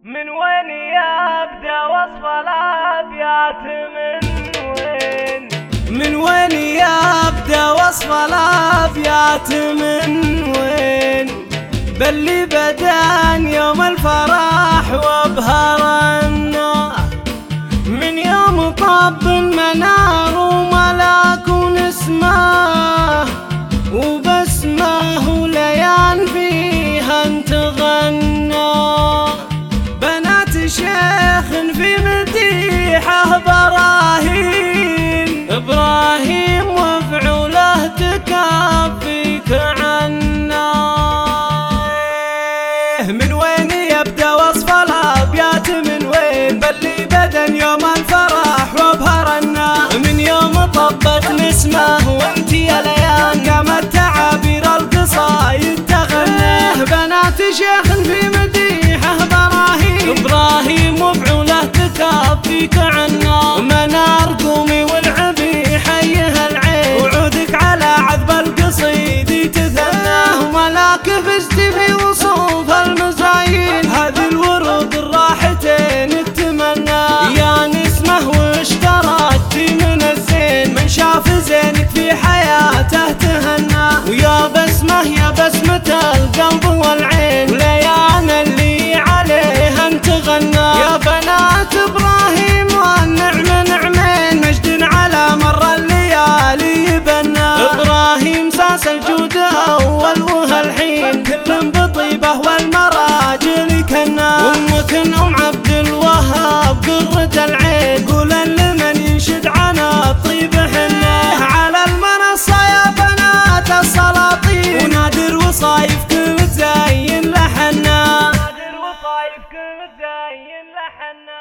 من وين يبدأ وصف الأبيات؟ من وين يبدأ وصف الأبيات؟ من وين باللي بدان يوم الفرح وابهرنا، من يوم طب المنار وملاك ونسماه وبسماه ليان فيها انتغنى، بنات شيخ في مديحه إبراهيم وفعوله تكفيك عنا. من وين يبدأ وصف الأبيات؟ من وين باللي بدن يوم الفرح وابهرنا، من يوم طبت نسمه وانت يا ليان قامت تعابير القصايد تغنى، بنات شيخ في مديحه إبراهيم وفعوله تكفيك عنا، منار قومي والعبي حيها العين وعودك على عذب القصيد تثناه، ملاك فزت في وصوف المزايين هذه الورود الراحتين اتمنى، يا نسمه واشتركتي من الزين من شاف زينك في حياته تهنى، ويا بسمه يا بسمة القلب والعين وليان اللي عليها انتغنى، يا بنات إبراهيم والنعم نعمين مجد على مر الليالي يبنى، إبراهيم ساس الجود أول وهالحين كل بطيبه والمراجل كنا، أمك أم عبد الوهاب قرة العين قولا لمن ينشد عنا الطيب حنا، على المنصة يا بنات السلاطين ونادر وصايفكم تزين لحنا، نادر وصايفكم تزين لحنا.